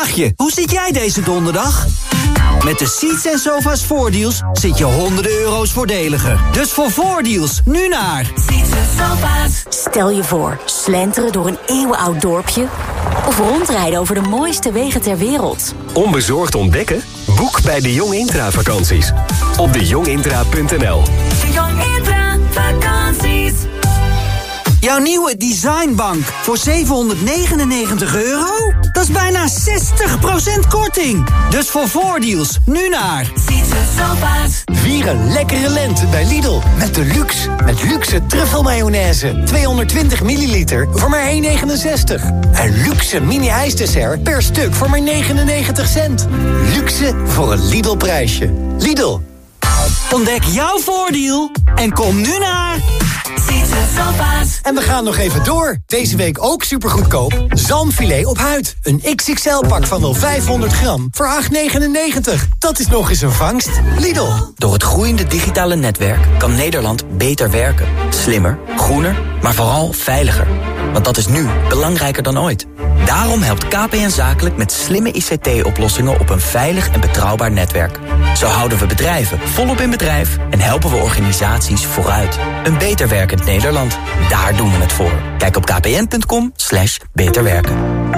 je, hoe zit jij deze donderdag? Met de Seats en Sofa's voordeals zit je honderden euro's voordeliger. Dus voor voordeals, nu naar Seats en Sofa's. Stel je voor, slenteren door een eeuwenoud dorpje of rondrijden over de mooiste wegen ter wereld. Onbezorgd ontdekken? Boek bij de Jong Intra vakanties. Op dejongintra.nl. Jong Intra vakanties. Jouw nieuwe designbank voor €799? Dat is bijna 60% korting. Dus voor voordeals, nu naar Seats en Sofa's. Vier een lekkere lente bij Lidl. Met deluxe. Met luxe truffelmayonaise. 220 milliliter voor maar €1,69. Een luxe mini-ijsdessert per stuk voor maar 99 cent. Luxe voor een Lidl-prijsje. Lidl. Ontdek jouw voordeel en kom nu naar Seats en Sofa's. En we gaan nog even door. Deze week ook supergoedkoop. Zalmfilet op huid. Een XXL-pak van wel 500 gram voor €8,99. Dat is nog eens een vangst. Lidl. Door het groeiende digitale netwerk kan Nederland beter werken. Slimmer, groener, maar vooral veiliger. Want dat is nu belangrijker dan ooit. Daarom helpt KPN Zakelijk met slimme ICT-oplossingen op een veilig en betrouwbaar netwerk. Zo houden we bedrijven volop in bedrijf en helpen we organisaties vooruit. Een beter werkend Nederland, daar doen we het voor. Kijk op kpn.com/beterwerken.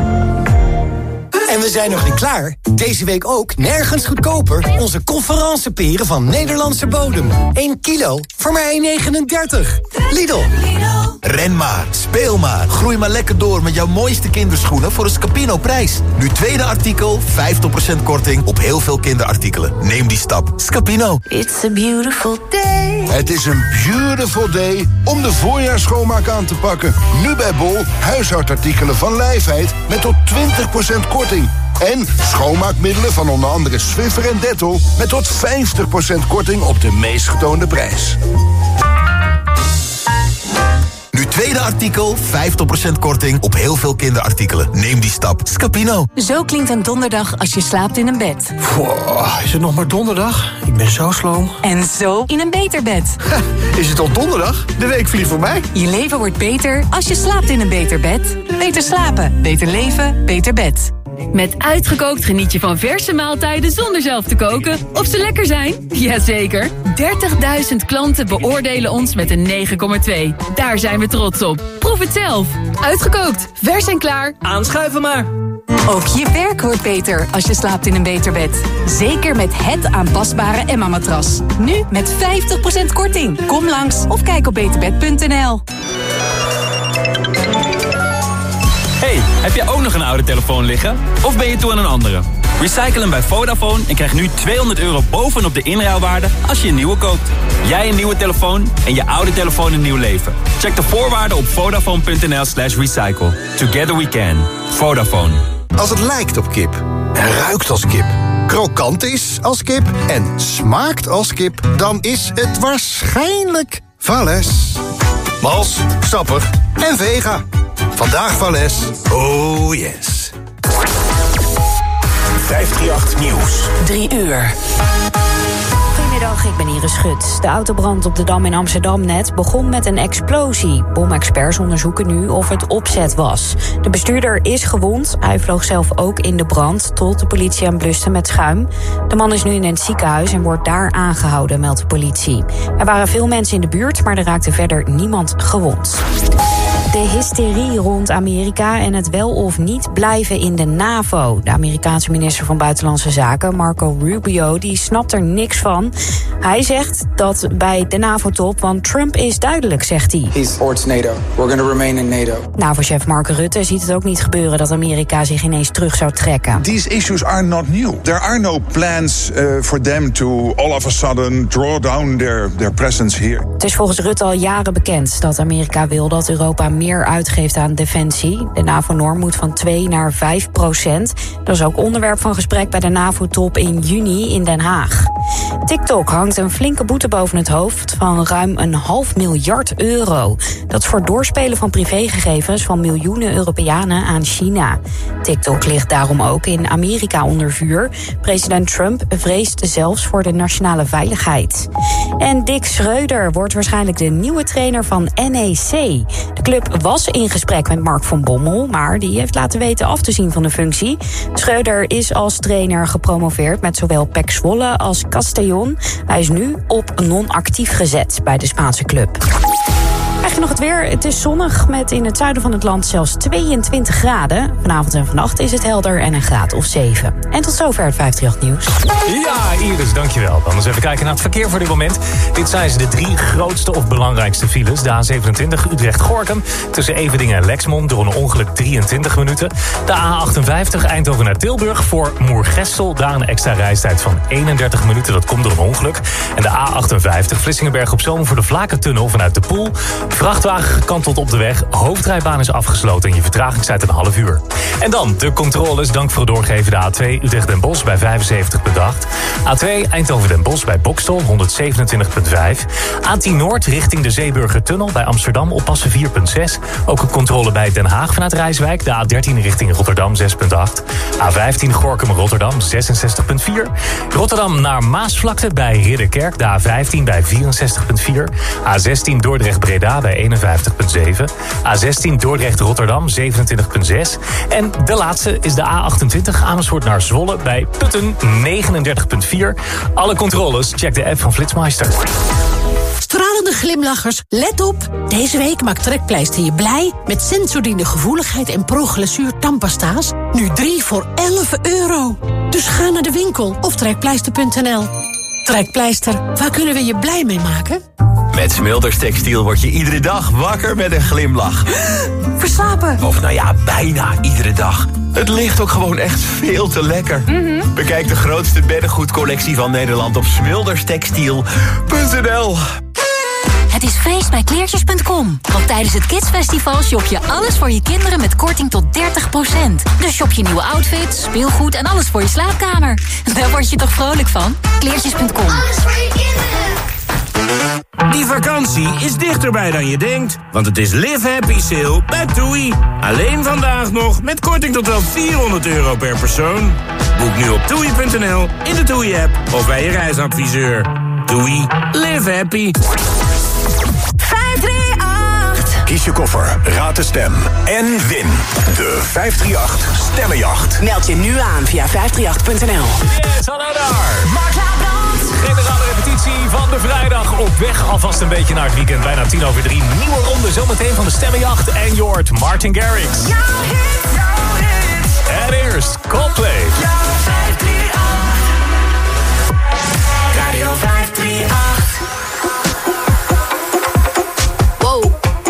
En we zijn nog niet klaar. Deze week ook nergens goedkoper. Onze conferenceperen van Nederlandse bodem. 1 kilo voor maar €1,39. Lidl. Ren maar, speel maar, groei maar lekker door met jouw mooiste kinderschoenen voor een Scapino-prijs. Nu tweede artikel, 50% korting op heel veel kinderartikelen. Neem die stap. Scapino. It's a beautiful day. Het is een beautiful day om de voorjaarsschoonmaak aan te pakken. Nu bij Bol, huishoudartikelen van Lijfheid met tot 20% korting. En schoonmaakmiddelen van onder andere Swiffer en Dettol met tot 50% korting op de meest getoonde prijs. Nu tweede artikel, 50% korting op heel veel kinderartikelen. Neem die stap. Scapino. Zo klinkt een donderdag als je slaapt in een bed. Is het nog maar donderdag? Ik ben zo sloom. En zo in een beter bed. Is het al donderdag? De week vliegt voorbij. Je leven wordt beter als je slaapt in een beter bed. Beter slapen, beter leven, beter bed. Met Uitgekookt geniet je van verse maaltijden zonder zelf te koken. Of ze lekker zijn? Jazeker. 30.000 klanten beoordelen ons met een 9,2. Daar zijn we trots op. Proef het zelf. Uitgekookt. Vers en klaar. Aanschuiven maar. Ook je werk wordt beter als je slaapt in een beter bed. Zeker met het aanpasbare Emma-matras. Nu met 50% korting. Kom langs of kijk op beterbed.nl. Hey, heb jij ook nog een oude telefoon liggen? Of ben je toe aan een andere? Recycle hem bij Vodafone en krijg nu €200 bovenop de inruilwaarde als je een nieuwe koopt. Jij een nieuwe telefoon en je oude telefoon een nieuw leven. Check de voorwaarden op vodafone.nl/recycle. Together we can. Vodafone. Als het lijkt op kip en ruikt als kip, krokant is als kip en smaakt als kip, dan is het waarschijnlijk Valles. Mals, sappig en vega. Vandaag Valles. Oh yes. 538 Nieuws. 3 uur. Goedemiddag, ik ben Iris Schut. De autobrand op de Dam in Amsterdam net begon met een explosie. Bomexperts onderzoeken nu of het opzet was. De bestuurder is gewond. Hij vloog zelf ook in de brand tot de politie hem bluste met schuim. De man is nu in het ziekenhuis en wordt daar aangehouden, meldt de politie. Er waren veel mensen in de buurt, maar er raakte verder niemand gewond. De hysterie rond Amerika en het wel of niet blijven in de NAVO. De Amerikaanse minister van Buitenlandse Zaken, Marco Rubio, die snapt er niks van. Hij zegt dat bij de NAVO-top, want Trump is duidelijk, zegt hij. He supports NATO. We're going to remain in NATO. NAVO-chef Mark Rutte ziet het ook niet gebeuren dat Amerika zich ineens terug zou trekken. These issues are not new. There are no plans for them to all of a sudden draw down their presence here. Het is volgens Rutte al jaren bekend dat Amerika wil dat Europa meer uitgeeft aan defensie. De NAVO-norm moet van 2 naar 5%. Dat is ook onderwerp van gesprek bij de NAVO-top in juni in Den Haag. TikTok hangt een flinke boete boven het hoofd van ruim €1,5 miljard. Dat is voor doorspelen van privégegevens van miljoenen Europeanen aan China. TikTok ligt daarom ook in Amerika onder vuur. President Trump vreest zelfs voor de nationale veiligheid. En Dick Schreuder wordt waarschijnlijk de nieuwe trainer van NEC. De club was in gesprek met Mark van Bommel, maar die heeft laten weten af te zien van de functie. Schreuder is als trainer gepromoveerd met zowel PEC Zwolle als Castellón. Hij is nu op non-actief gezet bij de Spaanse club. Krijg je nog het weer? Het is zonnig met in het zuiden van het land zelfs 22 graden. Vanavond en vannacht is het helder en een graad of 7. En tot zover het 538 nieuws. Ja, Iris, dankjewel. Dan eens even kijken naar het verkeer voor dit moment. Dit zijn de 3 grootste of belangrijkste files. De A27 Utrecht-Gorkum tussen Everdingen en Lexmond door een ongeluk 23 minuten. De A58 Eindhoven naar Tilburg voor Moergestel. Daar een extra reistijd van 31 minuten. Dat komt door een ongeluk. En de A58 Vlissingenberg op Zoom voor de Vlakentunnel vanuit de Poel. Vrachtwagen gekanteld op de weg. Hoofdrijbaan is afgesloten en je vertragingstijd een half uur. En dan de controles. Dank voor het doorgeven. De A2 Utrecht-Den Bosch bij 75,8. A2 Eindhoven-Den Bosch bij Bokstel 127,5. A10 Noord richting de Zeeburgertunnel bij Amsterdam oppassen 4,6. Ook een controle bij Den Haag vanuit Rijswijk. De A13 richting Rotterdam 6,8. A15 Gorinchem-Rotterdam 66,4. Rotterdam naar Maasvlakte bij Ridderkerk. De A15 bij 64,4. A16 Dordrecht-Breda bij 51,7. A16 Dordrecht-Rotterdam 27,6. En de laatste is de A28 Amersfoort naar Zwolle bij Putten 39,4. Alle controles, check de app van Flitsmeister. Stralende glimlachers, let op. Deze week maakt Trekpleister je blij met Sensodyne gevoeligheid en ProGlasuur tandpasta's. Nu 3 voor €11. Dus ga naar de winkel of trekpleister.nl. Trekpleister, waar kunnen we je blij mee maken? Met Smulders Textiel word je iedere dag wakker met een glimlach. Verslapen? Of nou ja, bijna iedere dag. Het ligt ook gewoon echt veel te lekker. Bekijk de grootste beddengoedcollectie van Nederland op smulderstextiel.nl. Het is feest bij kleertjes.com. Want tijdens het Kidsfestival shop je alles voor je kinderen met korting tot 30%. Dus shop je nieuwe outfits, speelgoed en alles voor je slaapkamer. Daar word je toch vrolijk van? Kleertjes.com. Alles voor je kinderen. Die vakantie is dichterbij dan je denkt. Want het is Live Happy Sale bij TUI. Alleen vandaag nog met korting tot wel €400 per persoon. Boek nu op TUI.nl, in de TUI-app of bij je reisadviseur. TUI. Live happy. 538. Kies je koffer, raad de stem en win de 538 Stemmenjacht. Meld je nu aan via 538.nl. Yes, hallo daar. Generale repetitie van de vrijdag. Op weg alvast een beetje naar het weekend. Bijna 2:10. Nieuwe ronde zometeen van de Stemmenjacht. En je hoort Martin Garrix. En eerst Coldplay. Radio 538. Wow.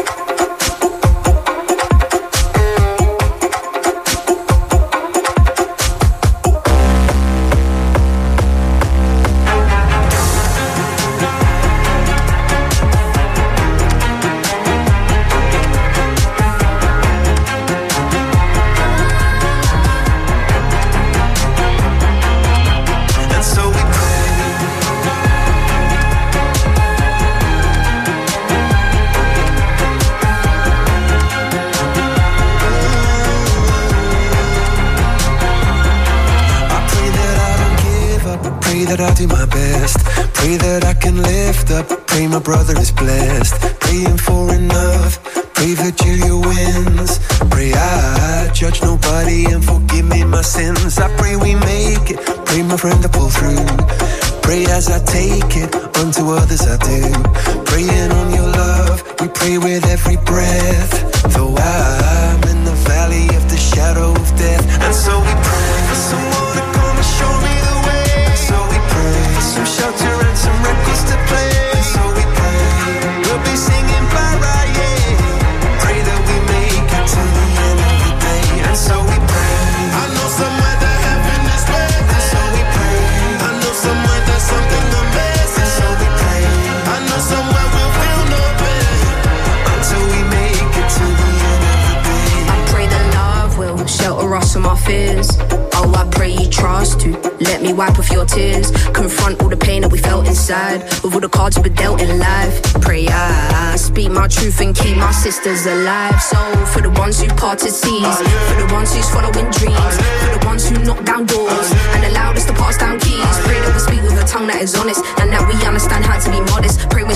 That I'll do my best. Pray that I can lift up. Pray my brother is blessed. Praying for enough. Pray Virgilia wins. Pray I judge nobody and forgive me my sins. I pray we make it. Pray my friend to pull through. Pray as I take it. Unto others I do. Praying on your love. We pray with every breath. Though I'm in the valley of the shadow of death. And so we pray for someone to come and show me the way. Some shelter and some records to play. So we pray we'll be singing para, yeah. Pray that we make it to the end of the day. And so we pray. I know somewhere that heaven is waiting. And so we pray. I know somewhere there's something amazing. So we pray. I know somewhere we'll feel no pain until we make it to the end of the day. I pray that love will shelter us from our fears. Oh, I pray you trust to let me wipe off your tears. Confront all the pain that we felt inside with all the cards we were dealt in life. Pray I speak my truth and keep my sisters alive. So for the ones who parted seas, for the ones who's following dreams, for the ones who knock down doors and allowed us to pass down keys. Pray that we speak with a tongue that is honest and that we understand how to be modest.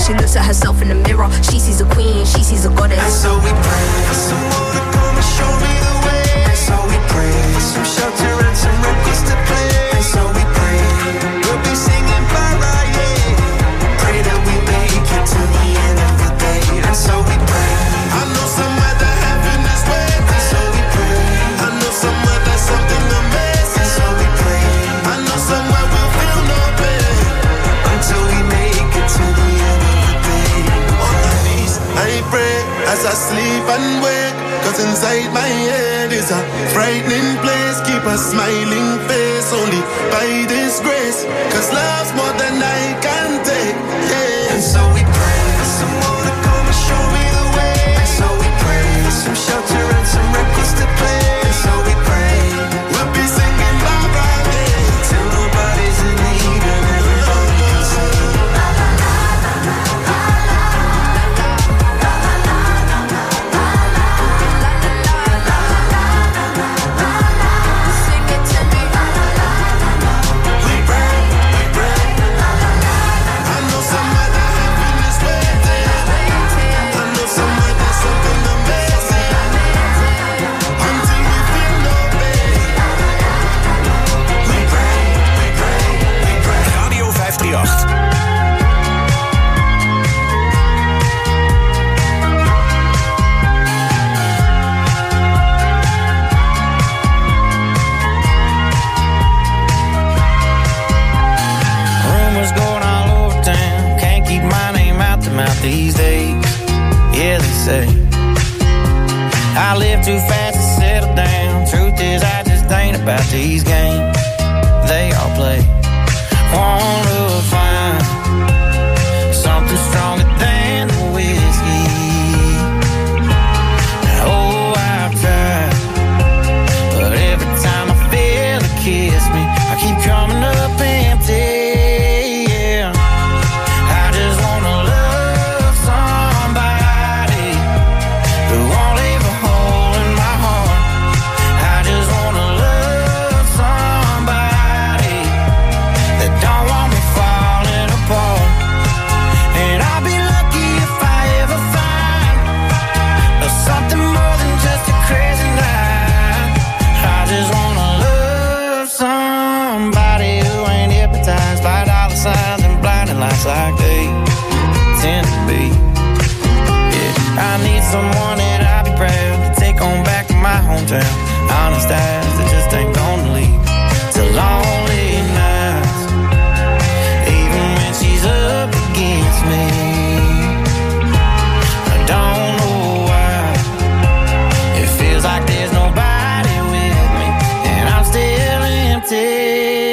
She looks at herself in the mirror. She sees a queen, she sees a goddess. And so we pray for someone to come and show me the way. And so we pray for some shelter and some records to play. And so we pray we'll be singing para, yeah. Pray that we make it to the end of the day. And so we pray. I know somewhere that heaven is waiting. And so we pray. I know somewhere there's something amazing. And so we pray. I know somewhere we'll feel no pain until we make it to the end of the day. On my knees, I pray as I sleep and wake. Cause inside my head is a frightening place. Keep a smiling face only by this grace. Cause love's more than I can take, yeah. And so we pray for someone to come and show me the way. And so we pray for some shelter and some records to play. And so we pray we'll be singing bye-bye, yeah. Till nobody's in need and everybody can sing. These days, yeah, they say I live too fast to settle down. Truth is, I just ain't about these games they all play. Want to find something stronger than the whiskey. Oh, I've tried, but every time I feel it kiss me, I keep coming up empty. Like they tend to be. Yeah, I need someone that I'll be proud to take on back to my hometown. Honest eyes that just ain't gonna leave to lonely nights, even when she's up against me. I don't know why it feels like there's nobody with me, and I'm still empty.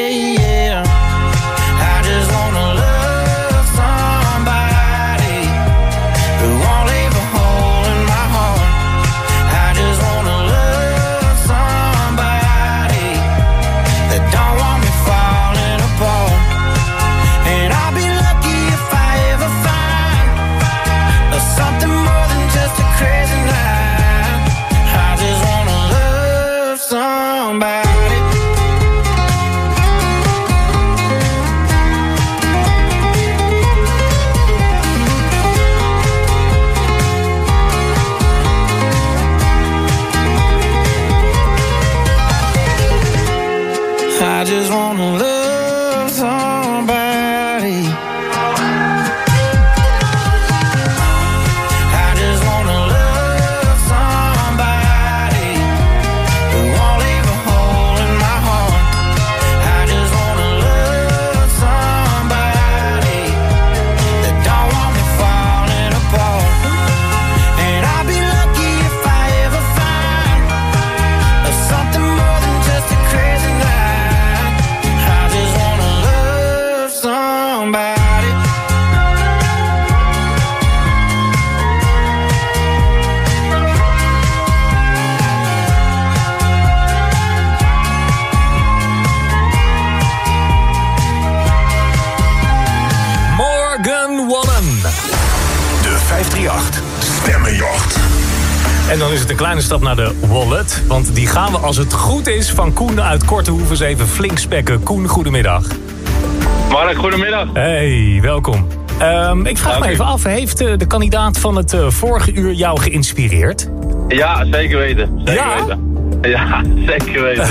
I just wanna love somebody. I just wanna love somebody who won't leave a hole in my heart. I just wanna love somebody that don't want me falling apart. And I'll be lucky if I ever find something more than just a crazy night. De 538 Stemmenjacht. En dan is het een kleine stap naar de wallet. Want die gaan we, als het goed is, van Koen uit Kortehoeven eens even flink spekken. Koen, goedemiddag. Mark, goedemiddag. Hey, welkom. Ik vraag me even af, heeft de kandidaat van het vorige uur jou geïnspireerd? Ja, zeker weten. Zeker weten. Ja, zeker weten.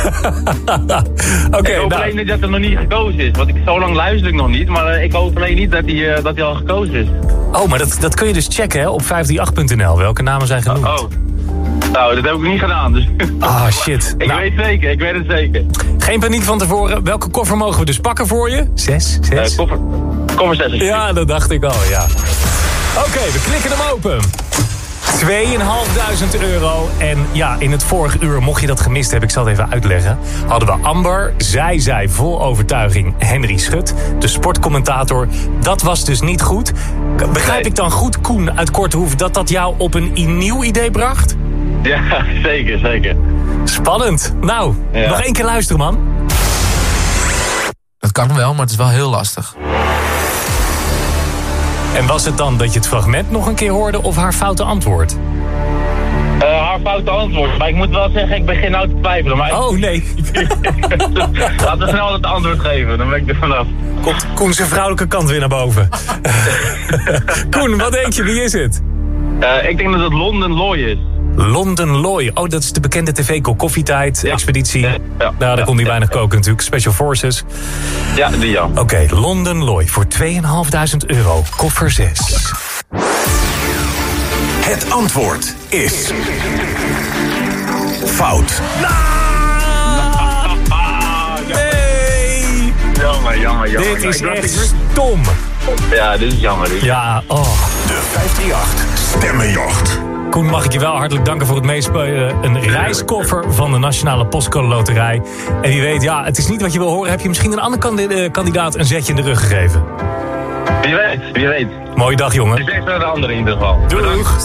Ik hoop alleen niet dat er nog niet gekozen is. Want zo lang luister ik nog niet. Maar ik hoop alleen niet dat hij al gekozen is. Oh, maar dat kun je dus checken hè, op 538.nl. Welke namen zijn genoemd? Oh. Nou, dat heb ik niet gedaan. Dus. Ah, shit. Ik weet het zeker. Geen paniek van tevoren. Welke koffer mogen we dus pakken voor je? 6? Koffer 6. Ja, dat dacht ik al, ja. Oké, we klikken hem open. €2.500. En ja, in het vorige uur, mocht je dat gemist hebben, ik zal het even uitleggen, hadden we Amber. Zij zei vol overtuiging Henry Schut, de sportcommentator. Dat was dus niet goed. Begrijp ik dan goed, Koen uit Kortehoef, dat jou op een nieuw idee bracht? Ja, zeker. Spannend. Nou, nog 1 keer luisteren, man. Dat kan wel, maar het is wel heel lastig. En was het dan dat je het fragment nog een keer hoorde of haar foute antwoord? Haar foute antwoord. Maar ik moet wel zeggen, ik begin nou te twijfelen. Maar oh, nee. Laten we snel het antwoord geven, dan ben ik er vanaf. Komt Koen zijn vrouwelijke kant weer naar boven. Koen, wat denk je, wie is het? Ik denk dat het London Loy is. London Loy. Oh, dat is de bekende tv-koffietijd-expeditie. Ja. Daar kon hij weinig koken natuurlijk. Special Forces. Ja, die ja. Oké, London Loy voor €2.500. Koffer 6. Het antwoord is... fout. Nee! Jammer. Dit is echt stom. Ja, dit is jammer. Ja, oh. De 538 Stemmenjacht. Koen, mag ik je wel hartelijk danken voor het meespelen. Een reiskoffer van de Nationale Postcode Loterij. En wie weet, ja, het is niet wat je wil horen. Heb je misschien een andere kandidaat een zetje in de rug gegeven? Wie weet. Mooie dag, jongen. Ik zeg naar de andere in ieder geval. Doeg.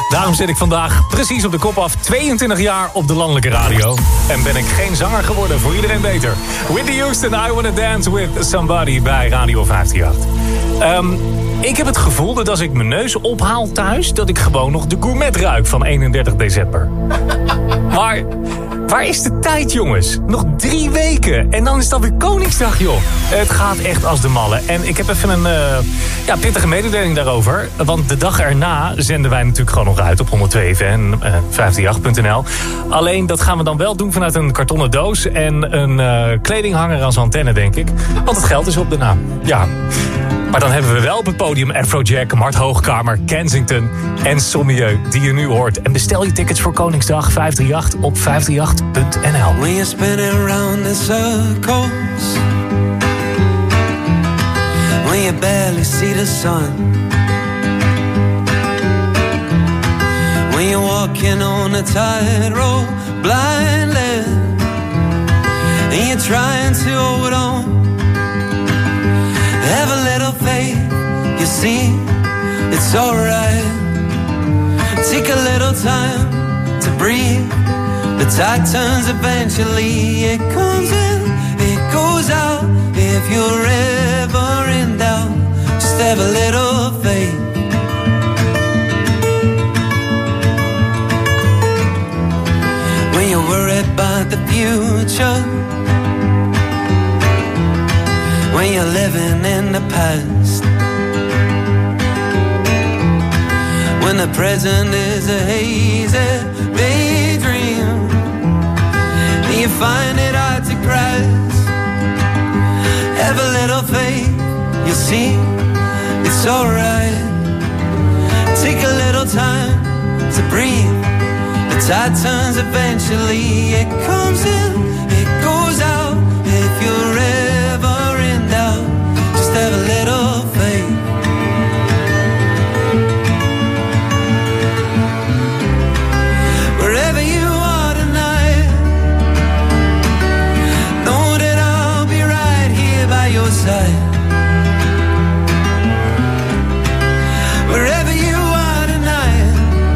Daarom zit ik vandaag precies op de kop af. 22 jaar op de landelijke radio. En ben ik geen zanger geworden, voor iedereen beter. Whitney Houston, I Wanna Dance With Somebody bij Radio 538. Ik heb het gevoel dat als ik mijn neus ophaal thuis... dat ik gewoon nog de gourmet ruik van 31 december. Maar waar is de tijd, jongens? Nog 3 weken en dan is het alweer Koningsdag, joh. Het gaat echt als de malle. En ik heb even een pittige mededeling daarover. Want de dag erna zenden wij natuurlijk gewoon nog uit op 102 en 538.nl. Alleen dat gaan we dan wel doen vanuit een kartonnen doos... en een kledinghanger als antenne, denk ik. Want het geld is op daarna. Ja. Maar dan hebben we wel op het podium Afrojack, Mart Hoogkamer, Kensington en Sommieu, die je nu hoort. En bestel je tickets voor Koningsdag 538 op 538.nl. When you're spinning around in circles, when you barely see the sun, when you're walking on a tightrope blindly, and you're trying to hold on. Have a little faith, you see, it's alright. Take a little time to breathe. The tide turns eventually. It comes in, it goes out. If you're ever in doubt, just have a little faith. When you're worried about the future, when you're living in the past, when the present is a hazy daydream, and you find it hard to grasp, have a little faith, you'll see, it's alright. Take a little time to breathe. The tide turns eventually. It comes in, it goes out. If you're ever in doubt, just have a little faith. Wherever you are tonight, know that I'll be right here by your side. Wherever you are tonight,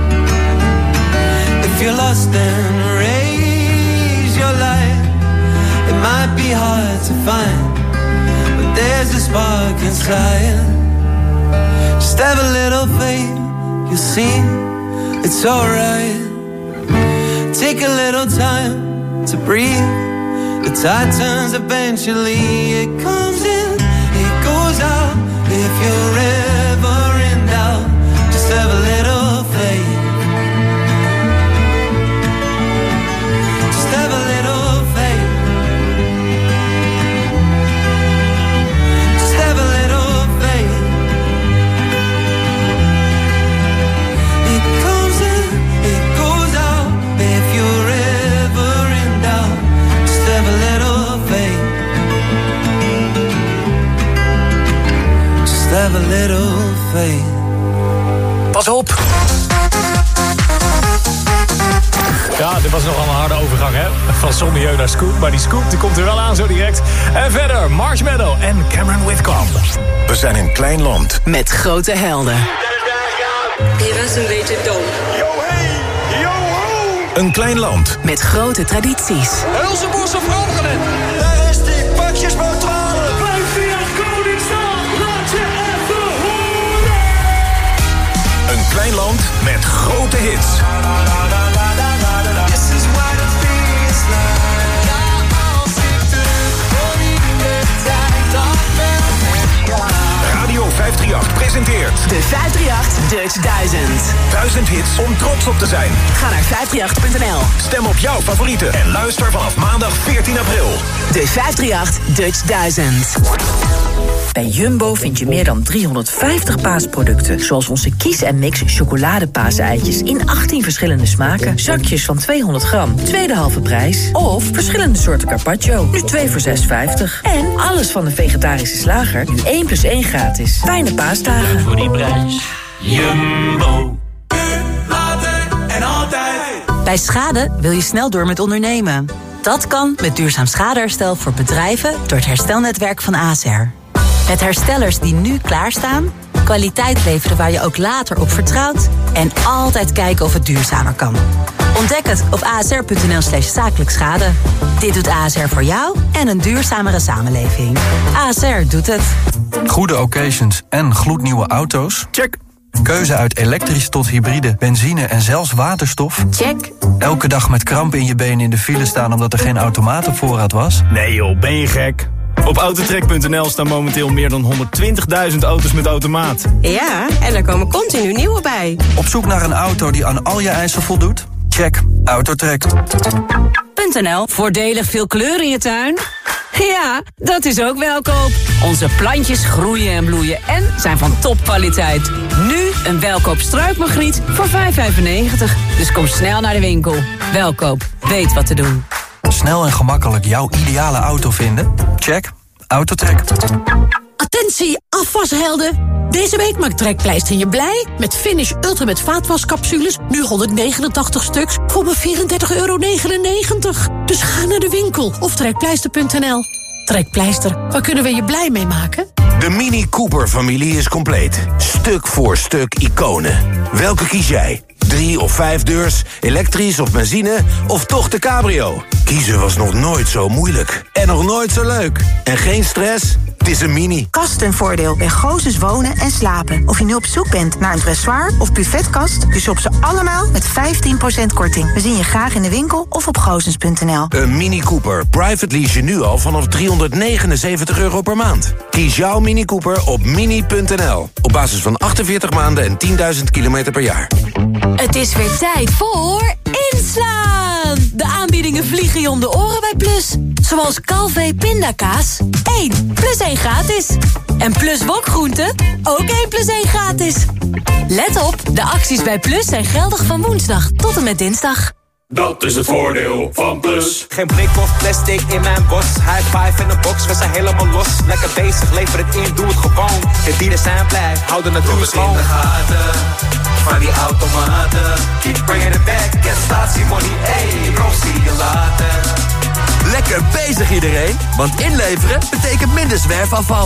if you're lost, then raise your light. It might be hard to find, but there's a spark inside. Just have a little faith, you'll see, it's alright. Take a little time to breathe. The tide turns eventually. It comes in, it goes out. If you're ever in doubt, just have a little faith. Just have a little faith. Just have a little faith. It comes in, it goes out. If you're ever in doubt, just have a little faith. Just have a little faith. Pas op! Ja, dit was nogal een harde overgang, hè? Van Sommieu naar Scoop. Maar die Scoop die komt er wel aan zo direct. En verder Marshmallow en Cameron Whitcomb. We zijn een klein land. Met grote helden. Je was een beetje dom. Een klein land. Met grote tradities. Hulzenbosse Frankrijk. Daar is die pakjesboot 12. 538 Koningsdag, laat je even horen. Een klein land met grote hits. This is what it feels like. Ja, als ik terugkom in de tijd, dan ben ik. Radio 538 presenteert De 538 Dutch 1000. 1000 hits om trots op te zijn. Ga naar 538.nl. Stem op jouw favorieten en luister vanaf maandag 14 april. De 538 Dutch 1000. Bij Jumbo vind je meer dan 350 paasproducten. Zoals onze Kies en Mix chocoladepaaseitjes in 18 verschillende smaken. Zakjes van 200 gram, tweede halve prijs. Of verschillende soorten carpaccio, nu 2 voor $6,50. En alles van de vegetarische slager, nu 1+1 gratis. Fijne paasdagen. Voor die prijs. Jumbo. Later en altijd. Bij schade wil je snel door met ondernemen. Dat kan met duurzaam schadeherstel voor bedrijven door het herstelnetwerk van ASR. Met herstellers die nu klaarstaan, kwaliteit leveren waar je ook later op vertrouwt en altijd kijken of het duurzamer kan. Ontdek het op asr.nl/zakelijk schade. Dit doet ASR voor jou en een duurzamere samenleving. ASR doet het. Goede occasions en gloednieuwe auto's? Check. Keuze uit elektrisch tot hybride, benzine en zelfs waterstof? Check. Elke dag met krampen in je benen in de file staan omdat er geen automaat op voorraad was? Nee joh, ben je gek? Op autotrek.nl staan momenteel meer dan 120.000 auto's met automaat. Ja, en er komen continu nieuwe bij. Op zoek naar een auto die aan al je eisen voldoet? Check. Autotrek. .nl. Voordelig veel kleur in je tuin? Ja, dat is ook Welkoop. Onze plantjes groeien en bloeien en zijn van topkwaliteit. Nu een Welkoop struikmagriet voor €5,95. Dus kom snel naar de winkel. Welkoop, weet wat te doen. Snel en gemakkelijk jouw ideale auto vinden? Check. Autotrek. Attentie, afwashelden! Deze week maakt Trekpleister je blij met Finish Ultimate vaatwascapsules. Nu 189 stuks voor maar €34,99. Dus ga naar de winkel of trekpleister.nl. Trekpleister, waar kunnen we je blij mee maken? De Mini Cooper-familie is compleet. Stuk voor stuk iconen. Welke kies jij? 3 of 5 deurs, elektrisch of benzine of toch de cabrio? Kiezen was nog nooit zo moeilijk. En nog nooit zo leuk. En geen stress? Het is een Mini. Kast en voordeel bij Gozes Wonen en Slapen. Of je nu op zoek bent naar een dressoir of buffetkast, je shopt ze allemaal met 15% korting. We zien je graag in de winkel of op gozens.nl. Een Mini Cooper. Private lease je nu al vanaf €379 per maand. Kies jouw Mini Cooper op mini.nl. Op basis van 48 maanden en 10.000 kilometer per jaar. Het is weer tijd voor inslaan! De aanbiedingen vliegen je om de oren bij Plus. Zoals Calvé pindakaas, 1 plus 1 gratis. En Plus wokgroenten, ook 1 plus 1 gratis. Let op, de acties bij Plus zijn geldig van woensdag tot en met dinsdag. Dat is het voordeel van Plus. Geen blik of plastic in mijn bos. High five in de box, we zijn helemaal los. Lekker bezig, lever het in, doe het gewoon. De dieren zijn blij, houden het natuur schoon. in de gaten, van die automaten. Keep bringing it back, get statie money, ey. Bro, zie je later. Lekker bezig iedereen, want inleveren betekent minder zwerfafval.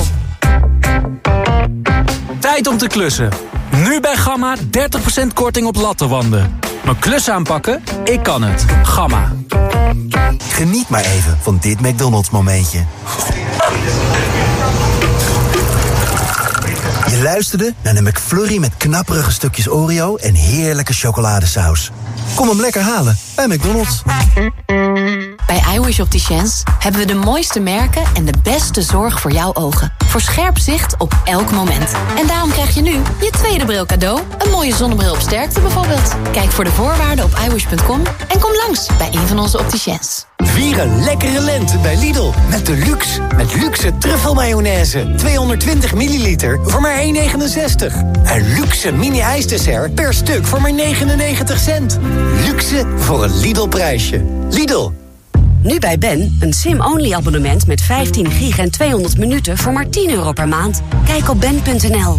Tijd om te klussen. Nu bij Gamma 30% korting op lattenwanden. Maar klus aanpakken? Ik kan het. Gamma. Geniet maar even van dit McDonald's momentje. Je luisterde naar een McFlurry met knapperige stukjes Oreo en heerlijke chocoladesaus. Kom hem lekker halen bij McDonald's. Bij iWish Opticians hebben we de mooiste merken en de beste zorg voor jouw ogen. Voor scherp zicht op elk moment. En daarom krijg je nu je tweede bril cadeau. Een mooie zonnebril op sterkte bijvoorbeeld. Kijk voor de voorwaarden op iWish.com en kom langs bij een van onze opticiens. Vier een lekkere lente bij Lidl. Met Deluxe. Met luxe truffelmayonaise. 220 milliliter voor maar €1,69. En luxe mini-ijsdessert per stuk voor maar 99 cent. Luxe voor een Lidl-prijsje. Lidl. Nu bij Ben, een SIM-only abonnement met 15 gig en 200 minuten voor maar €10 per maand. Kijk op ben.nl.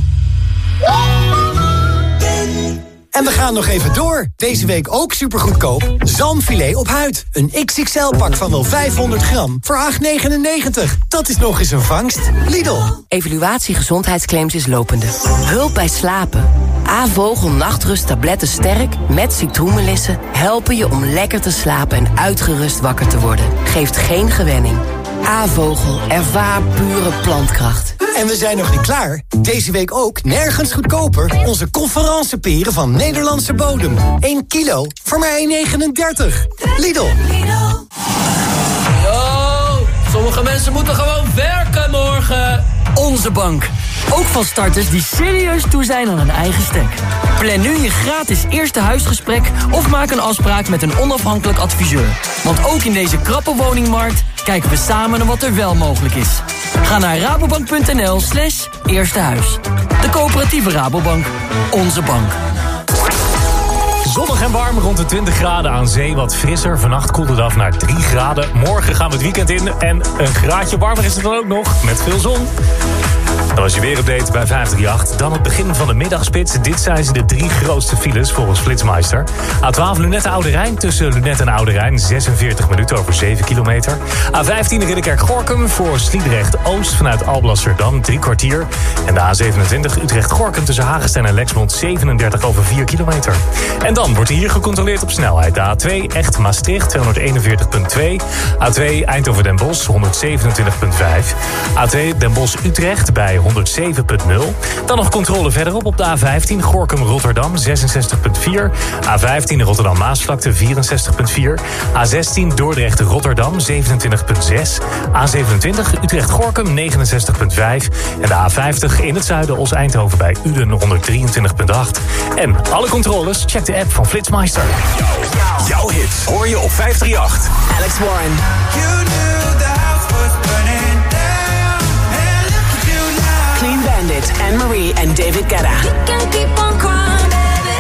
En we gaan nog even door. Deze week ook supergoedkoop. Zalmfilet op huid. Een XXL-pak van wel 500 gram voor €8,99. Dat is nog eens een vangst. Lidl. Evaluatie gezondheidsclaims is lopende. Hulp bij slapen. A-vogel nachtrust tabletten sterk met citroenmelissen helpen je om lekker te slapen en uitgerust wakker te worden. Geeft geen gewenning. A-vogel, ervaar pure plantkracht. En we zijn nog niet klaar. Deze week ook nergens goedkoper. Onze conferenceperen van Nederlandse bodem. 1 kilo voor maar €1,39. Lidl. Yo, sommige mensen moeten gewoon werken morgen. Onze bank. Ook van starters die serieus toe zijn aan een eigen stek. Plan nu je gratis eerste huisgesprek of maak een afspraak met een onafhankelijk adviseur. Want ook in deze krappe woningmarkt kijken we samen naar wat er wel mogelijk is. Ga naar rabobank.nl/eerstehuis. De coöperatieve Rabobank. Onze bank. Zonnig en warm, rond de 20 graden aan zee. Wat frisser. Vannacht koelt het af naar 3 graden. Morgen gaan we het weekend in. En een graadje warmer is het dan ook nog. Met veel zon. Dan was je weer update bij 538. Dan het begin van de middagspits. Dit zijn ze de 3 grootste files volgens Flitsmeister. A12 Lunette Oude Rijn tussen Lunette en Oude Rijn. 46 minuten over 7 kilometer. A15 Ridderkerk-Gorkum voor Sliedrecht-Oost vanuit Alblasserdam. 3 kwartier. En de A27 Utrecht-Gorkum tussen Hagestein en Lexmond. 37 over 4 kilometer. En dan wordt hier gecontroleerd op snelheid. De A2 Echt Maastricht 241,2. A2 Eindhoven-Den Bosch 127,5. A2 Den Bosch-Utrecht bij 107,0. Dan nog controle verderop op de A15 Gorkum-Rotterdam 66,4. A15 Rotterdam-Maasvlakte 64,4. A16 Dordrecht-Rotterdam 27,6. A27 Utrecht-Gorkum 69,5. En de A50 in het zuiden Os-Eindhoven bij Uden 123,8. En alle controles, check de app van Flitsmeister. Jouw hits hoor je op 538. Alex Warren. You knew the house was burning down, and look at you now. Clean Bandit, Anne-Marie en David Guetta. You can keep on crying, baby.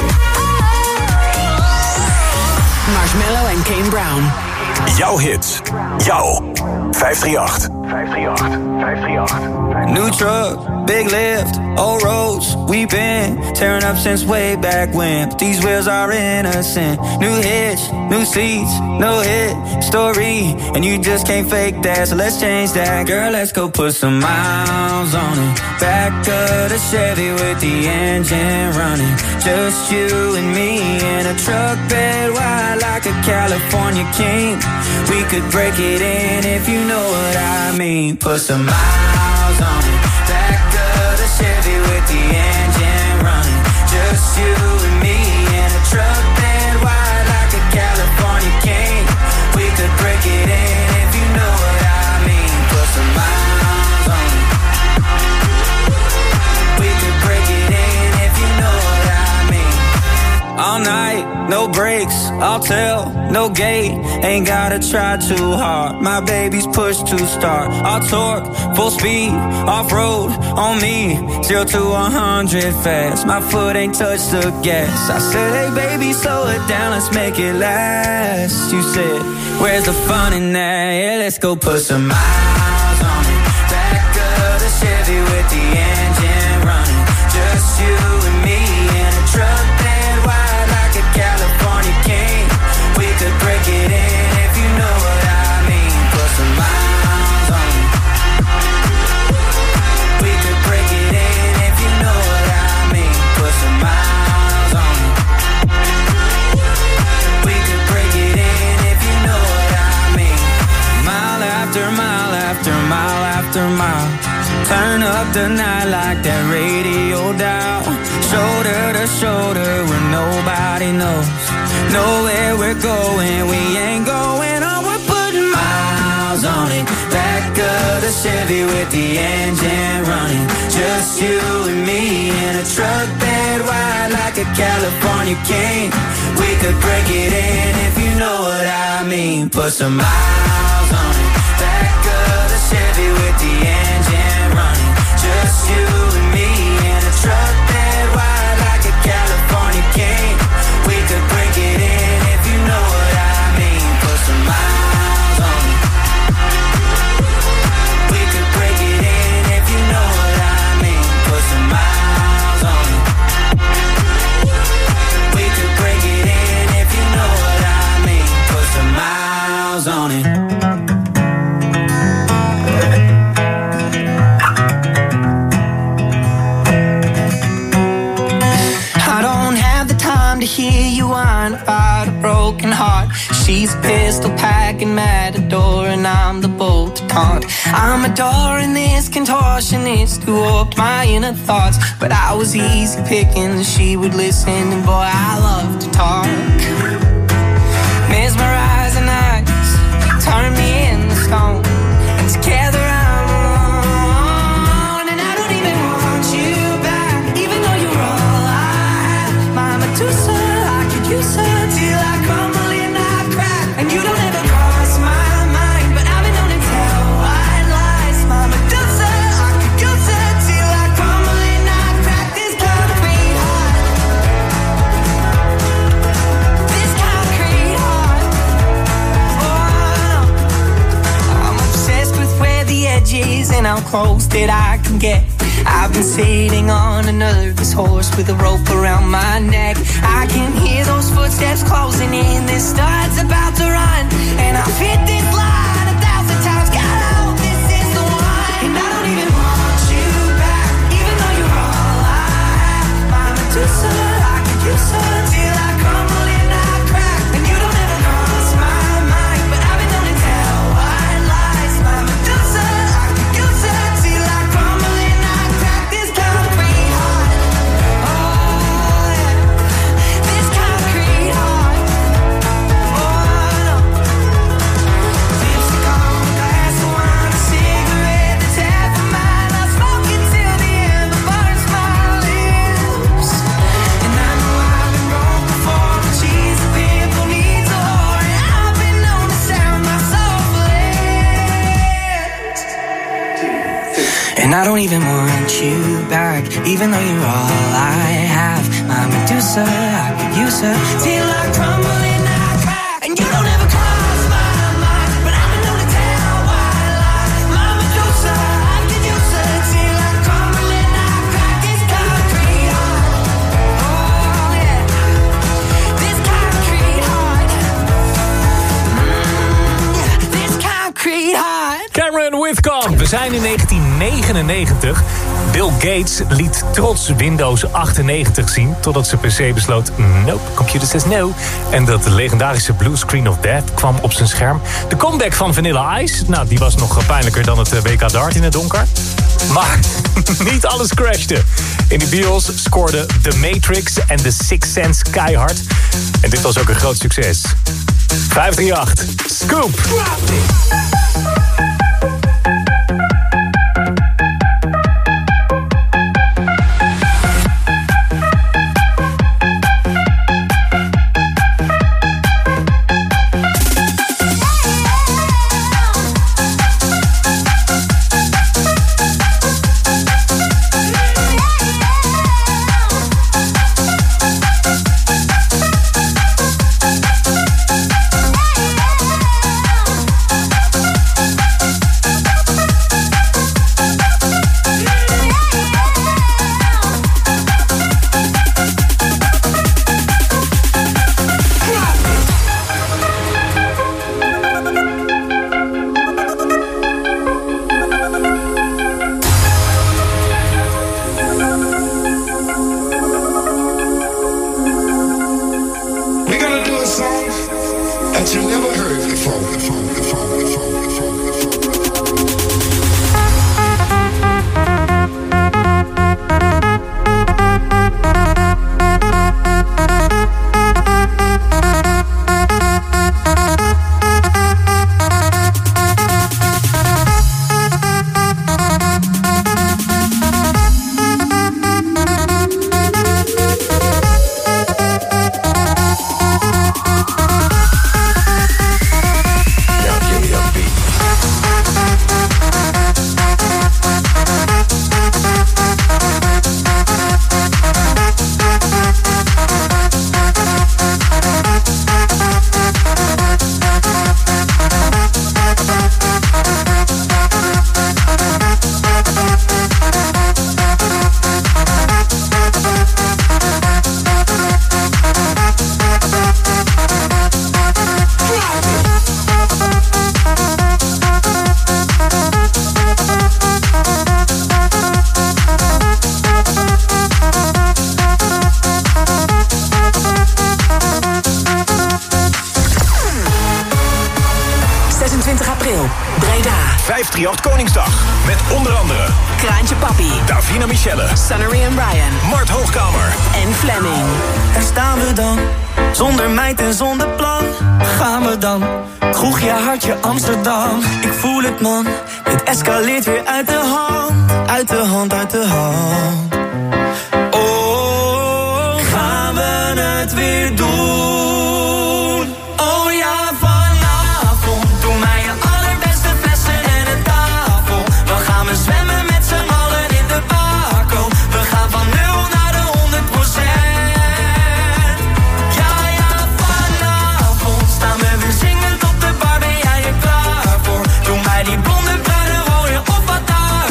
Marshmello en Kane Brown. Jouw hits. Jouw 538. 538. 538. New truck, big lift, old roads. We've been tearing up since way back when. But these wheels are innocent. New hitch, new seats, no hit story. And you just can't fake that, so let's change that. Girl, let's go put some miles on it. Back of the Chevy with the engine running. Just you and me in a truck bed wide like a California king. We could break it in if you know what I mean. Put some miles on it. Back of the Chevy with the engine running. Just you and me in a truck bed wide like a California king. We could break it in if you know what I mean. Put some miles on it. We could break it in if you know what I mean. All night, no breaks, I'll tell, no gate. Ain't gotta try too hard. My baby's push to start. I'll torque, full speed, off-road, on me. 0 to 100 fast. My foot ain't touched the gas. I said, hey baby, slow it down, let's make it last. You said, where's the fun in that? Yeah, let's go put some miles on it. Back of the Chevy with the engine running. Just you and me in a truck bed wide like a California king. We could break it in if you know what I mean. Put some miles on it. We could break it in if you know what I mean. Put some miles on it. We could break it in if you know what I mean. Mile after mile after mile after mile. Turn up the night like that radio dial. Shoulder to shoulder where nobody knows. Know where we're going, we ain't going on. We're putting miles on it. Back of the Chevy with the engine running. Just you and me in a truck bed wide like a California king. We could break it in if you know what I mean. Put some miles on it. Back of the Chevy with the engine running. Just you and me in a truck bed wide like a California king. We could break it in if you know what I mean. Put some miles on it. We could break it in if you know what I mean. Put some miles on it. We could break it in if you know what I mean. Put some miles on it. To hear you whine about a broken heart. She's a pistol packing matador and I'm the bolt to taunt. I'm adoring this contortionist who warped my inner thoughts. But I was easy picking, she would listen, and boy, I love to talk. Mesmerizing eyes, turn me into stone, and together I'm alone. And I don't even want you back, even though you're all I have. My Medusa, you said till I crumble and I crack, and you don't ever cross my mind, but I've been known to tell white lies. My Medusa, I could use it till I crumble and I crack. This concrete heart, this concrete heart. Oh, I'm obsessed with where asking how close that I can get. I've been sitting on a nervous horse with a rope around my neck. I can hear those footsteps closing in, this start's about to run. And I've hit this line 1,000 times, God, I hope this is the one. And I don't even want you back, even though you're all I have. My Medusa, I could use her till I crumble and I crack. And you don't ever cross my mind, but I've been known to tell white lies. My Medusa, I could use her till I crumble and I crack. This concrete heart, oh yeah, this concrete heart, oh no. Lipstick on a glass of wine, a cigarette that's half of mine. I smoke it till the ember burns my lips. And I know I've been wrong before, but she's a pimp who needs a whore. And I've been known to sound my soulful lips. And I don't even want you back, even though you're all I have. My Medusa, I could use her till I crumble and I crack. And you don't ever cross my mind, but I've been known to tell white lies. My Medusa, I could use her till I crumble and I crack. This concrete heart, oh yeah, this concrete heart, yeah, this concrete heart. Cameron Whitcomb. We zijn in 1999. Bill Gates liet trots Windows 98 zien, totdat zijn PC besloot, nope, computer says no. En dat de legendarische Blue Screen of Death kwam op zijn scherm. De comeback van Vanilla Ice, nou, die was nog pijnlijker dan het WK Dart in het donker. Maar niet alles crashte. In de BIOS scoorden The Matrix en The Sixth Sense keihard. En dit was ook een groot succes. 538, Scoop! april, Breda. 538 Koningsdag. Met onder andere Kraantje Papi, Davina Michelle, Sunnery en Ryan, Mart Hoogkamer en Fleming. Daar staan we dan, zonder meid en zonder plan. Gaan we dan, kroegje hartje Amsterdam. Ik voel het man, het escaleert weer uit de hand. Uit de hand, uit de hand. Oh, gaan we het weer doen? Oh ja, vanavond doe mij je allerbeste flessen en een tafel. Dan gaan we zwemmen met z'n allen in de bako. We gaan van 0 naar de 100%. Ja, ja, vanavond staan we weer zingend op de bar. Ben jij er klaar voor? Doe mij die blonde bruine rode of wat daar.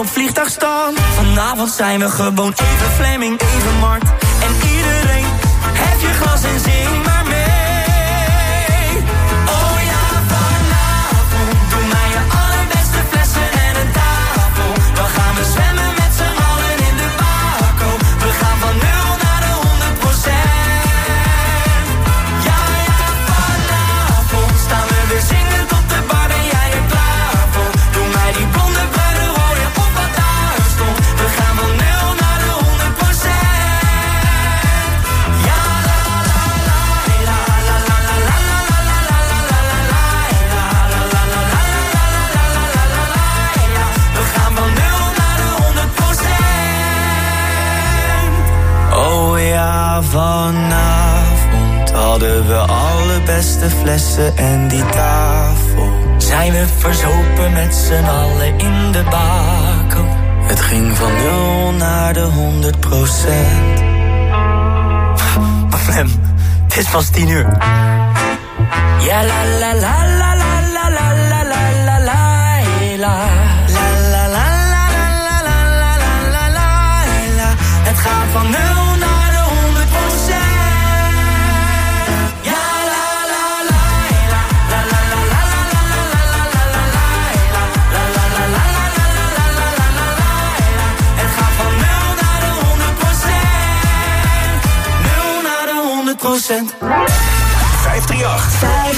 op vliegtuigstand. Vanavond zijn we gewoon even Fleming, even Mart. En iedereen, heb je glas en zing maar mee. Oh ja, vanavond doe mij je allerbeste flessen en een tafel. Dan gaan we zwemmen met z'n allen in de bako. We gaan van 0 naar de 100%. Ja, vanavond staan we weer zingend op de bar. Ben jij er klaar voor? Doe mij die blonde bruine rode op wat daar stond. We gaan van 0 naar de 100%. Ja, la la la la la la la la la la la la la la la la la la. We gaan van 0 naar de 100%. Oh ja, vanavond hadden we alle beste flessen en die tafel. Zijn we verzopen met z'n allen in de bako. Het ging van 0 naar de 100%. Maar Flem, het is pas 10 uur. Ja la la la la la la la la la la la. La la la la la la la la la la. Het gaat van 0 naar de 100%. Ja la la la la la la la la la la la la la la la la la. Het gaat van 0 naar de 100%. 0 naar de 100%. 538.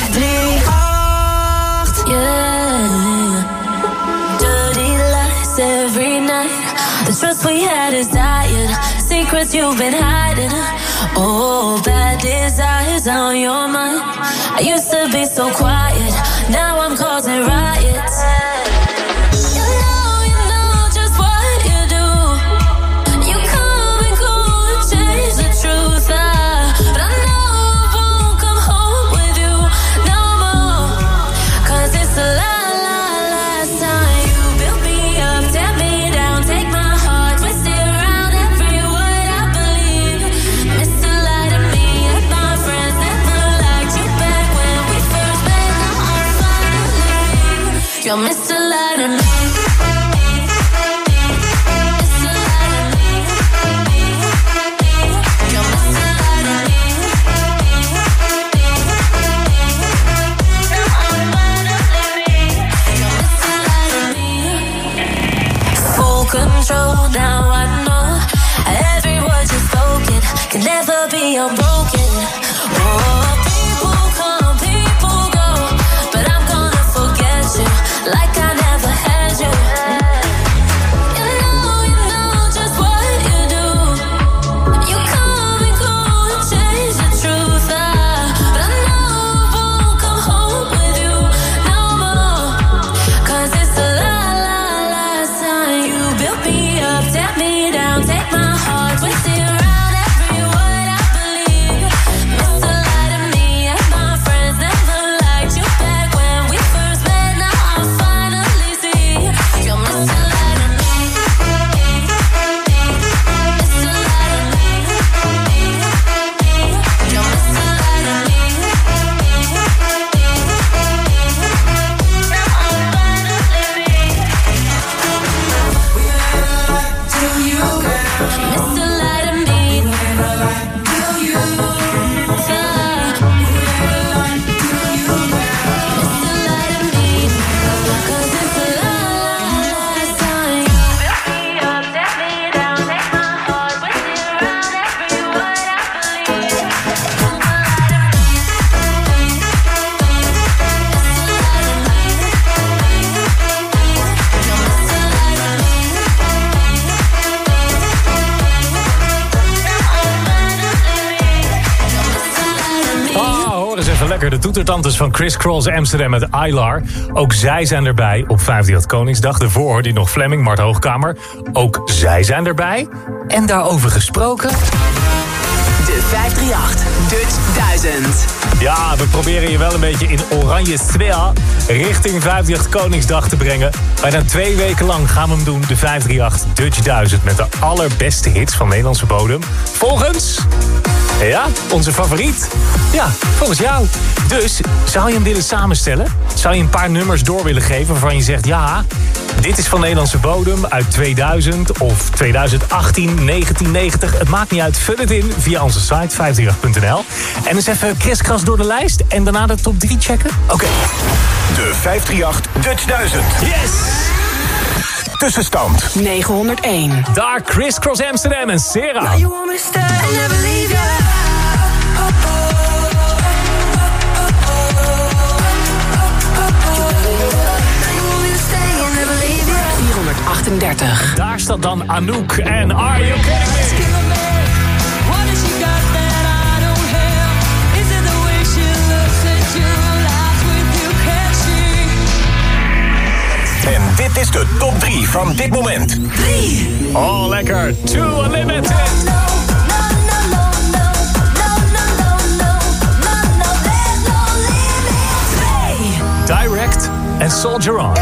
538, yeah. Dirty lies every night. The trust we had is dying. Secrets you've been hiding. Oh, bad desires on your mind. I used to be so quiet. Now I'm causing riots. You know just what you do. You come and go and change the truth. But I know I won't come home with you no more. 'Cause it's the last time you built me up, tear me down, take my heart, twist it around every word I believe. Mr. Lie to me and my friends never liked you back when we first met. Now I'm finally, you're Mr. Lie to me. Full control, now I know every word you've spoken can never be unbroken. Oh, people come, people go, but I'm gonna forget you like I never had you. You know just what you do. You come and go and change the truth. But I know I won't come home with you no more. 'Cause it's the last time you built me up, tear me down, take my heart, twist it around every word I believe. Mr. Lie to me and my friends never liked you back when we first met. Now I finally see you're Mr. Lie to me. Mr. Lie to me. You're Mr. Lie to me. Mr. Lie to me. Lekker, de toetertantes van Criss Cross Amsterdam met Aylar. Ook zij zijn erbij op 538 Koningsdag. Daarvoor hoorde je nog Fleming, Mart Hoogkamer. Ook zij zijn erbij. En daarover gesproken... De 538 Dutch 1000. Ja, we proberen je wel een beetje in oranje sfeer richting 538 Koningsdag te brengen. Bijna 2 weken lang gaan we hem doen, de 538 Dutch 1000... met de allerbeste hits van Nederlandse bodem. Volgens... Ja, onze favoriet. Ja, volgens jou. Dus, zou je hem willen samenstellen? Zou je een paar nummers door willen geven waarvan je zegt... ja, Dit is van Nederlandse bodem uit 2000 of 2018, 1990. Het maakt niet uit, vul het in via onze site 538.nl. En eens even kriskras door de lijst en daarna de top 3 checken. Oké. De 538 Dutch 1000. Yes! Tussenstand 901. Daar Criss Cross Amsterdam en Sera. Now you want me to stay and never leave you. 438. Daar staat dan Anouk en Are You Kidding Me? En dit is de top 3 van dit moment. 3. Oh, lekker. Too Unlimited. Direct en Soldier On.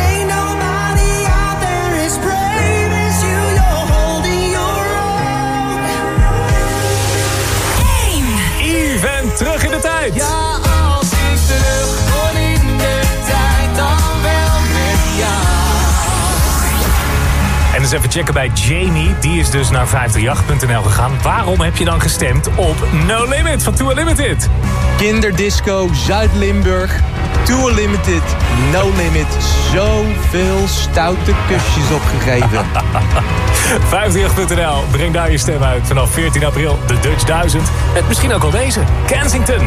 Terug in de tijd. Ja, als ik terug kon in de tijd, dan wel met jou. En eens even checken bij Jamie. Die is dus naar 538.nl gegaan. Waarom heb je dan gestemd op No Limit van Too Unlimited? Kinderdisco, Zuid-Limburg. Too Unlimited, No Limit. Zoveel stoute kusjes opgegeven. 538.nl, breng daar je stem uit. Vanaf 14 april, de Dutch 1000. Met misschien ook al deze, Kensington.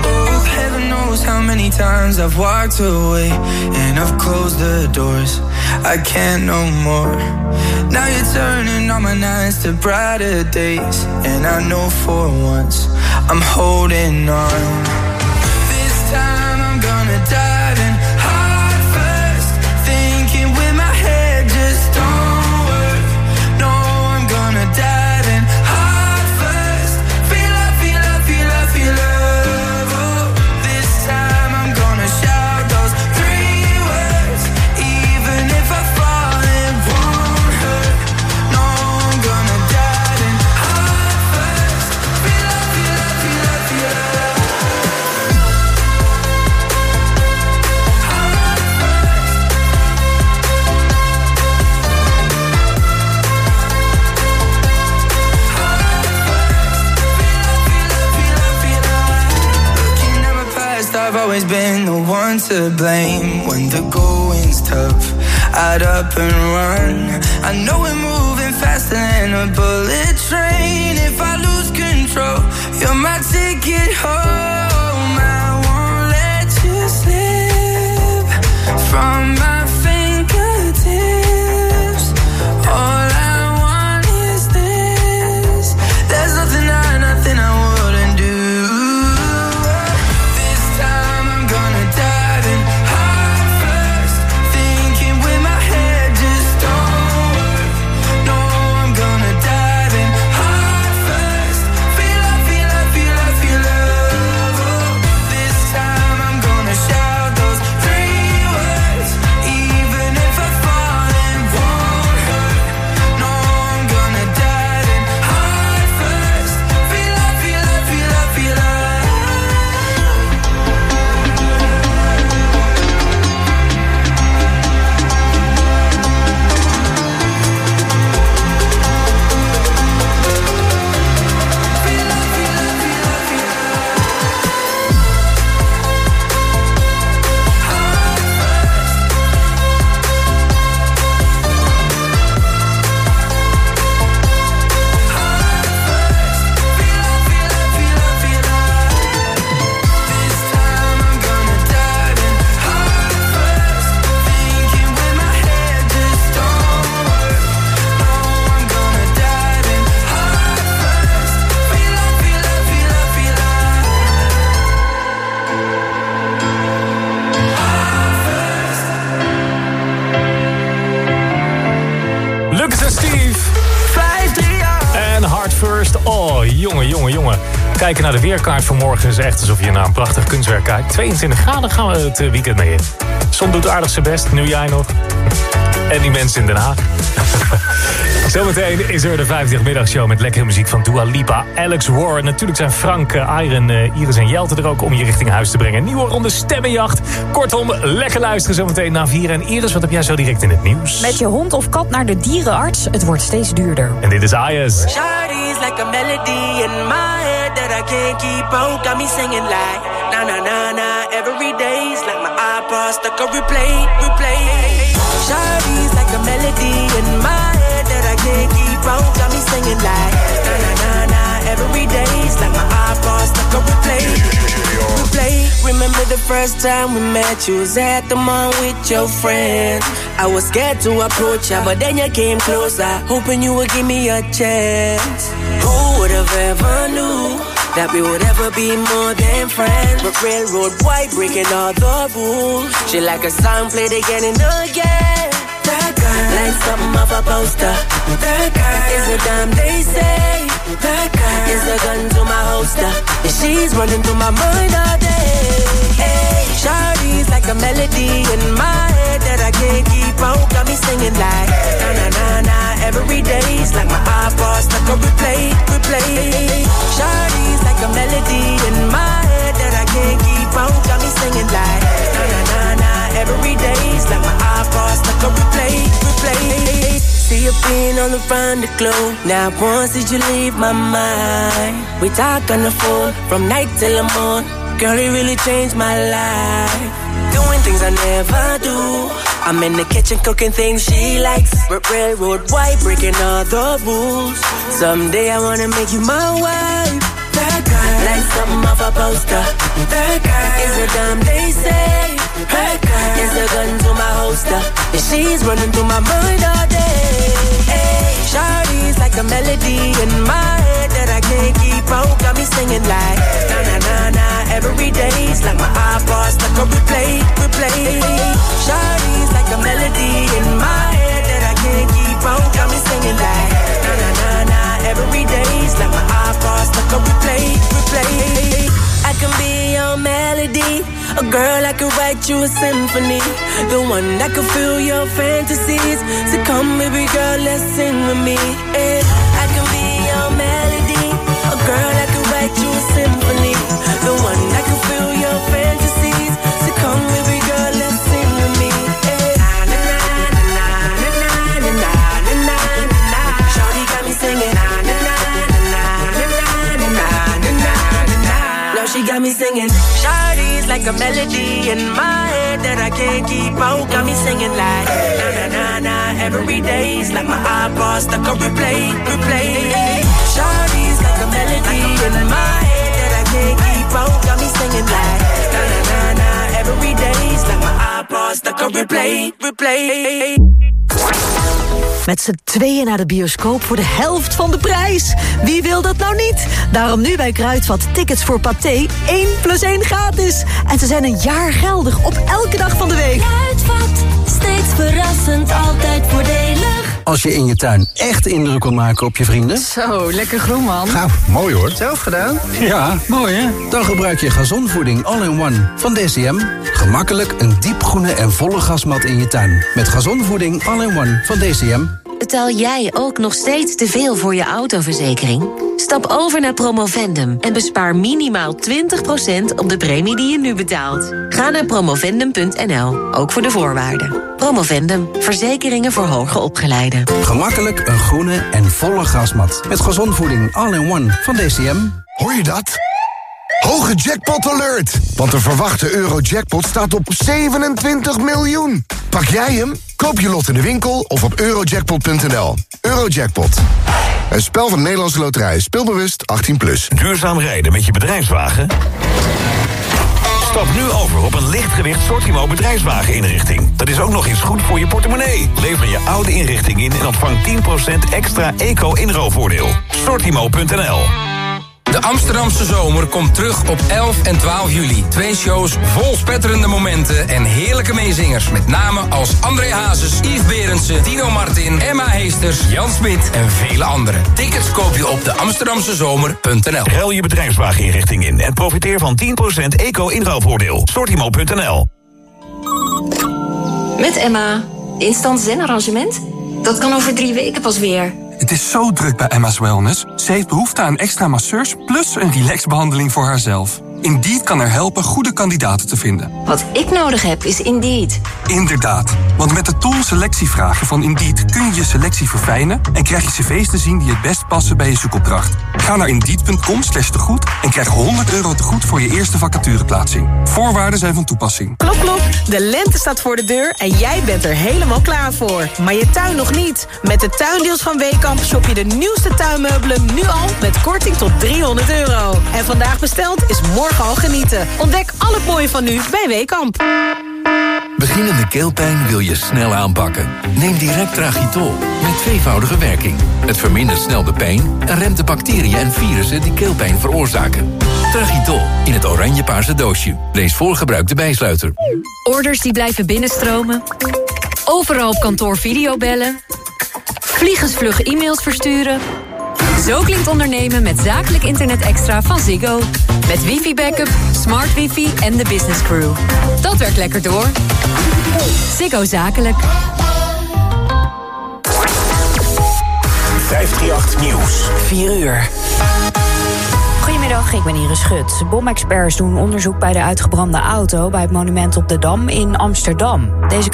I've walked away and I've closed the doors. I can't no more. Now you're turning all my nights to brighter days, and I know for once I'm holding on. This time I'm gonna dive in heart first, thinking with my head just don't work. No, I'm gonna dive in heart first, feel love, feel love, feel love, feel love. Oh, this time I'm gonna shout those 3 words, even if I fall it won't hurt. No, I'm gonna dive in heart first, feel love, feel love, feel love, feel love. I've always been the one to blame. When the going's tough, I'd up and run. I know we're moving faster than a bullet train. If I lose control, you're my ticket home. I won't let you slip from my fingertips. All I want is this. There's nothing I wouldn't do. Jongen. Kijken naar de weerkaart van morgen is echt alsof je naar een prachtig kunstwerk kijkt. 22 graden gaan we het weekend mee in. Zon doet aardig zijn best, nu jij nog. En die mensen in Den Haag. Zometeen is er de 50-middagshow met lekkere muziek van Dua Lipa, Alex Warren. Natuurlijk zijn Frank, Iron, Iris en Jelte er ook om je richting huis te brengen. Nieuwe ronde stemmenjacht. Kortom, lekker luisteren zometeen na 4. En Iris, wat heb jij zo direct in het nieuws? Met je hond of kat naar de dierenarts, het wordt steeds duurder. En dit is Ayers. Shawty's like a melody in my head that I can't keep out. Got me singing like na na na na every day's like my iPod stuck on replay. Shawty's like a melody in my head that I can't keep out. Got me singing like na na na na every day's like my iPod stuck on replay. Remember the first time we met, you was at the mall with your friends. I was scared to approach ya, but then you came closer, hoping you would give me a chance. Who would have ever knew that we would ever be more than friends? But railroad white breaking all the rules. She like a song played again and again. That girl, like something off a poster. That girl is a damn they say. That girl is a gun to my holster, and she's running through my mind all day. Hey, shawty's like a melody in my head that I can't keep out. Got me singing like na na na na every day's like my iPod stuck on replay. Shawty's like a melody in my head that I can't keep out. Got me singing like na na na na every day's like my iPod stuck on replay. See you being all around the globe. Now once did you leave my mind? We talk on the phone from night till the morning. Girl, it really changed my life. Doing things I never do. I'm in the kitchen cooking things she likes. Railroad white breaking all the rules. Someday I wanna make you my wife. That girl, like something off a poster. That girl is a damn they say. Hey girl, there's a gun to my holster, and she's running through my mind all day. Hey, shawty's like a melody in my head that I can't keep out. Got me singing like na na na na every day's like my iPod stuck on replay. Shawty's like a melody in my head that I can't keep out. Got me singing like na na na na every day's like my iPod stuck on replay. I can be your melody, a girl I could write you a symphony, the one that could fill your fantasies. So come baby girl, let's sing with me. I can be your melody, a girl I could write you a symphony, the one that could fill your fantasies. So come baby girl, let's sing with me. Shawty got me singing. She got me singing. Shawty's like a melody in my head that I can't keep out. Got me singing like na na na na every day's like my iPod stuck on replay. Shawty's like a melody in my head that I can't keep out. Got me singing like na na na na every day's like my iPod stuck on replay. Met z'n tweeën naar de bioscoop voor de helft van de prijs. Wie wil dat nou niet? Daarom nu bij Kruidvat tickets voor Pathé 1+1 gratis. En ze zijn een jaar geldig op elke dag van de week. Kruidvat, steeds verrassend, altijd voordelig. Als je in je tuin echt indruk wil maken op je vrienden. Zo, lekker groen, man. Nou, mooi hoor. Zelf gedaan? Ja, mooi hè? Dan gebruik je gazonvoeding All-in-One van DCM. Gemakkelijk een diepgroene en volle gasmat in je tuin. Met gazonvoeding All-in-One van DCM. Betaal jij ook nog steeds te veel voor je autoverzekering? Stap over naar Promovendum en bespaar minimaal 20% op de premie die je nu betaalt. Ga naar promovendum.nl, ook voor de voorwaarden. Promovendum, verzekeringen voor hoger opgeleiden. Gemakkelijk een groene en volle gasmat. Met gazonvoeding All-in-One van DCM. Hoor je dat? Hoge jackpot alert! Want de verwachte Eurojackpot staat op 27 miljoen. Pak jij hem? Koop je lot in de winkel of op eurojackpot.nl. Eurojackpot. Een spel van Nederlandse Loterij. Speelbewust 18+. Duurzaam rijden met je bedrijfswagen? Stap nu over op een lichtgewicht Sortimo bedrijfswageninrichting. Dat is ook nog eens goed voor je portemonnee. Lever je oude inrichting in en ontvang 10% extra eco-inruilvoordeel. Sortimo.nl. De Amsterdamse zomer komt terug op 11 en 12 juli. 2 shows vol spetterende momenten en heerlijke meezingers. Met namen als André Hazes, Yves Berendsen, Tino Martin, Emma Heesters, Jan Smit en vele anderen. Tickets koop je op de amsterdamsezomer.nl. Ruil je bedrijfswageninrichting in en profiteer van 10% eco-inruilvoordeel. Sortimo.nl. Met Emma. Instant zen-arrangement? Dat kan over 3 weken pas weer. Het is zo druk bij Emma's Wellness. Ze heeft behoefte aan extra masseurs plus een relaxbehandeling voor haarzelf. Indeed kan er helpen goede kandidaten te vinden. Wat ik nodig heb is Indeed. Inderdaad, want met de tool selectievragen van Indeed kun je je selectie verfijnen en krijg je cv's te zien die het best passen bij je zoekopdracht. Ga naar Indeed.com/tegoed en krijg €100 tegoed voor je eerste vacatureplaatsing. Voorwaarden zijn van toepassing. Klop, klop. De lente staat voor de deur en jij bent er helemaal klaar voor. Maar je tuin nog niet. Met de tuindeals van Weekamp shop je de nieuwste tuinmeubelen nu al met korting tot €300. En vandaag besteld is morgen al genieten. Ontdek al het mooie van nu bij Weekamp. Beginnende keelpijn wil je snel aanpakken. Neem direct Tragitol met tweevoudige werking. Het vermindert snel de pijn en remt de bacteriën en virussen die keelpijn veroorzaken. Tragitol in het oranje-paarse doosje. Lees voor gebruik de bijsluiter. Orders die blijven binnenstromen. Overal op kantoor videobellen. Vliegensvlug e-mails versturen. Zo klinkt ondernemen met zakelijk internet extra van Ziggo. Met wifi-backup, smart wifi en de business crew. Dat werkt lekker door. Ziggo Zakelijk. 538 Nieuws. 4 uur. Goedemiddag, ik ben Iris Schut. Bomexperts doen onderzoek bij de uitgebrande auto bij het monument op de Dam in Amsterdam. Deze